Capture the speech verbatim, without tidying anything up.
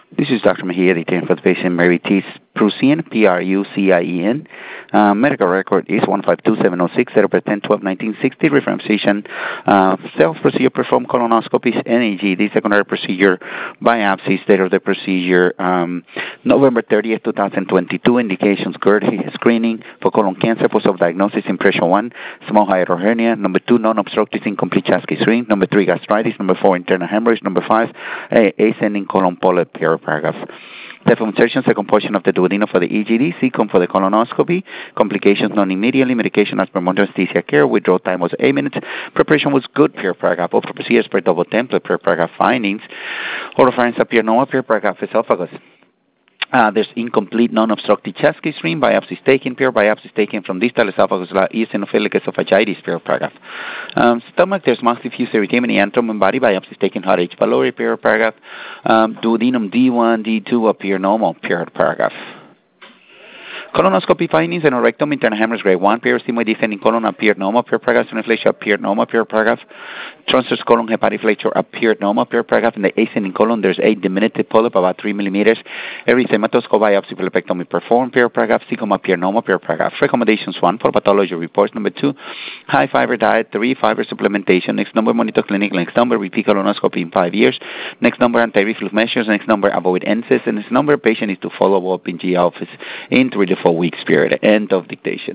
This is Doctor Mejia, detained for the patient Mary T. Prucien, P R U C I E N. Uh, medical record is one five two seven zero six, date of birth ten twelve nineteen sixty, reference physician, uh, self-procedure performed colonoscopies, N A G D, secondary procedure, biopsies, date of the procedure, um, November thirtieth, twenty twenty-two, indications, GERD screening for colon cancer, post-op diagnosis, impression one, small hiatal hernia, number two, non-obstructive incomplete chassis screen, number three, gastritis, number four, internal hemorrhage, number five, ascending colon polyp, paragraph. Type of insertion, second portion of the duodenum for the E G D, second for the colonoscopy, complications non immediately, medication as per modern anesthesia care, withdrawal time was eight minutes, preparation was good, per paragraph, open procedures per double template, per paragraph findings, oropharynx appear normal, per paragraph esophagus. Uh, there's incomplete non-obstructive chest stream, biopsies taken, pure biopsies taken from distal esophagus, eosinophilic esophagitis, pure paragraph. Um, stomach, there's mouth diffuse erythema, antrum and body, biopsies taken, hot H. pylori, pure paragraph. Um, duodenum D one, D two appear normal, pure paragraph. Colonoscopy findings, anorectum, internal hemorrhage grade one, periostimoid descending colon appeared normal, pure paragraph, syneflasia appeared normal, pure paragraph, transverse colon hepatic flexure appeared normal, pure paragraph, in the ascending colon there's a diminutive polyp about three millimeters, erythematoscope biopsy polypectomy performed, pure paragraph, cecum appeared normal, pure paragraph. Recommendations one for pathology reports, number two, high fiber diet, three, fiber supplementation, next number monitor clinic, next number repeat colonoscopy in five years, next number anti-reflux measures, next number avoid N SAIDs, and next number patient is to follow up in G office in three to four weeks period. End of dictation.